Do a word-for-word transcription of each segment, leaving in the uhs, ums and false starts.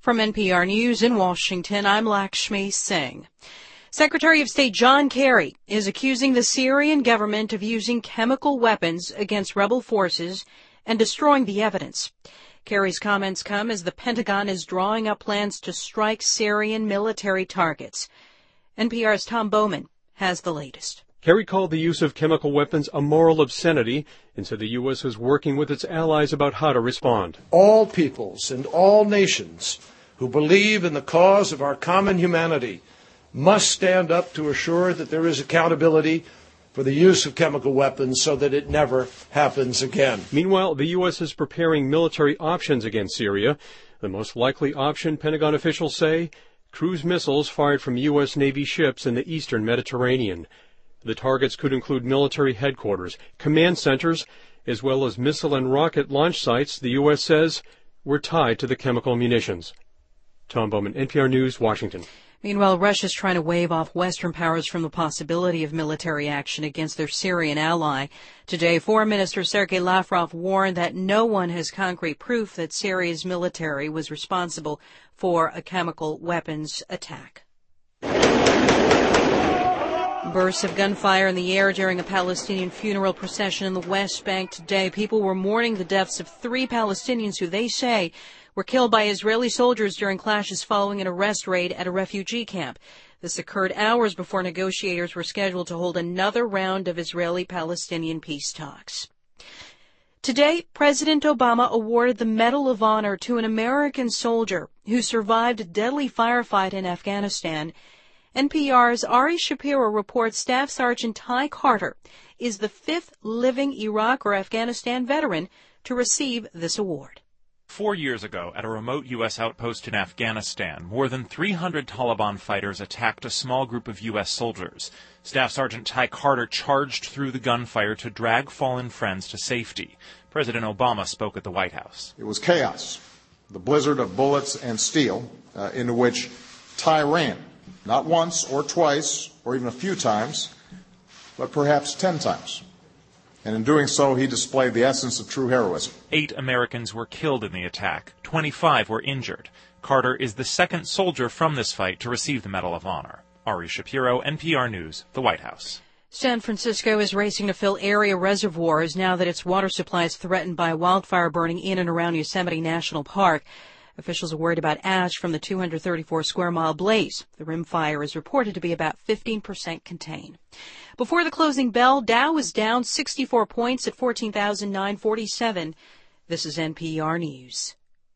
From N P R News in Washington, I'm Lakshmi Singh. Secretary of State John Kerry is accusing the Syrian government of using chemical weapons against rebel forces and destroying the evidence. Kerry's comments come as the Pentagon is drawing up plans to strike Syrian military targets. N P R's Tom Bowman has the latest. Kerry called the use of chemical weapons a moral obscenity and said the U S is working with its allies about how to respond. All peoples and all nations who believe in the cause of our common humanity must stand up to assure that there is accountability for the use of chemical weapons so that it never happens again. Meanwhile, the U S is preparing military options against Syria. The most likely option, Pentagon officials say, cruise missiles fired from U S Navy ships in the eastern Mediterranean. The targets could include military headquarters, command centers, as well as missile and rocket launch sites the U S says were tied to the chemical munitions. Tom Bowman, N P R News, Washington. Meanwhile, Russia's trying to wave off Western powers from the possibility of military action against their Syrian ally. Today, Foreign Minister Sergei Lavrov warned that no one has concrete proof that Syria's military was responsible for a chemical weapons attack. Bursts of gunfire in the air during a Palestinian funeral procession in the West Bank today. People were mourning the deaths of three Palestinians who they say were killed by Israeli soldiers during clashes following an arrest raid at a refugee camp. This occurred hours before negotiators were scheduled to hold another round of Israeli-Palestinian peace talks. Today, President Obama awarded the Medal of Honor to an American soldier who survived a deadly firefight in Afghanistan. N P R's Ari Shapiro reports Staff Sergeant Ty Carter is the fifth living Iraq or Afghanistan veteran to receive this award. Four years ago, at a remote U S outpost in Afghanistan, more than three hundred Taliban fighters attacked a small group of U S soldiers. Staff Sergeant Ty Carter charged through the gunfire to drag fallen friends to safety. President Obama spoke at the White House. It was chaos, the blizzard of bullets and steel uh, into which Ty ran, not once or twice or even a few times, but perhaps ten times. And in doing so, he displayed the essence of true heroism. Eight Americans were killed in the attack. twenty-five were injured. Carter is the second soldier from this fight to receive the Medal of Honor. Ari Shapiro, N P R News, the White House. San Francisco is racing to fill area reservoirs now that its water supply is threatened by wildfire burning in and around Yosemite National Park. Officials are worried about ash from the two hundred thirty-four square mile blaze. The rim fire is reported to be about fifteen percent contained. Before the closing bell, Dow was down sixty-four points at fourteen thousand nine hundred forty-seven. This is N P R News.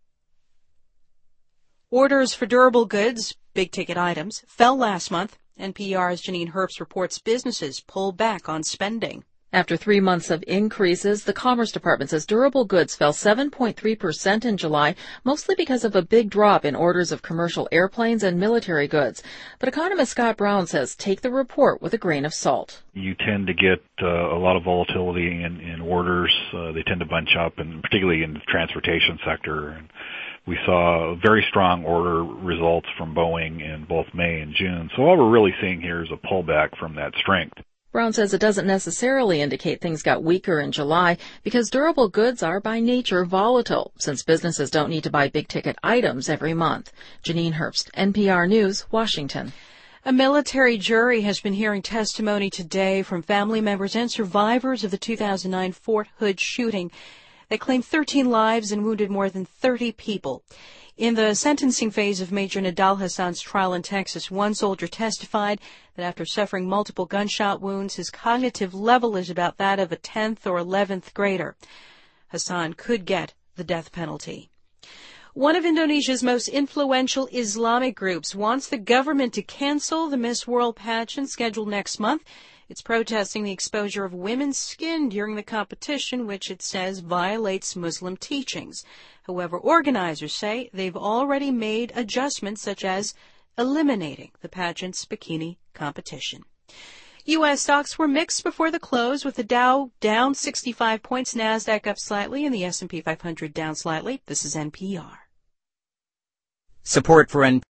Orders for durable goods, big-ticket items, fell last month. N P R's Janine Herbst reports businesses pull back on spending. After three months of increases, the Commerce Department says durable goods fell seven point three percent in July, mostly because of a big drop in orders of commercial airplanes and military goods. But economist Scott Brown says take the report with a grain of salt. You tend to get uh, a lot of volatility in, in orders. Uh, they tend to bunch up, and particularly in the transportation sector. And we saw very strong order results from Boeing in both May and June. So all we're really seeing here is a pullback from that strength. Brown says it doesn't necessarily indicate things got weaker in July because durable goods are by nature volatile, since businesses don't need to buy big-ticket items every month. Janine Herbst, N P R News, Washington. A military jury has been hearing testimony today from family members and survivors of the two thousand nine Fort Hood shooting. They claimed thirteen lives and wounded more than thirty people. In the sentencing phase of Major Nidal Hassan's trial in Texas, one soldier testified that after suffering multiple gunshot wounds, his cognitive level is about that of a tenth or eleventh grader. Hassan could get the death penalty. One of Indonesia's most influential Islamic groups wants the government to cancel the Miss World pageant scheduled next month. It's protesting the exposure of women's skin during the competition, which it says violates Muslim teachings. However, organizers say they've already made adjustments such as eliminating the pageant's bikini competition. U S stocks were mixed before the close, with the Dow down sixty-five points, NASDAQ up slightly, and the S and P five hundred down slightly. This is N P R. Support for N P R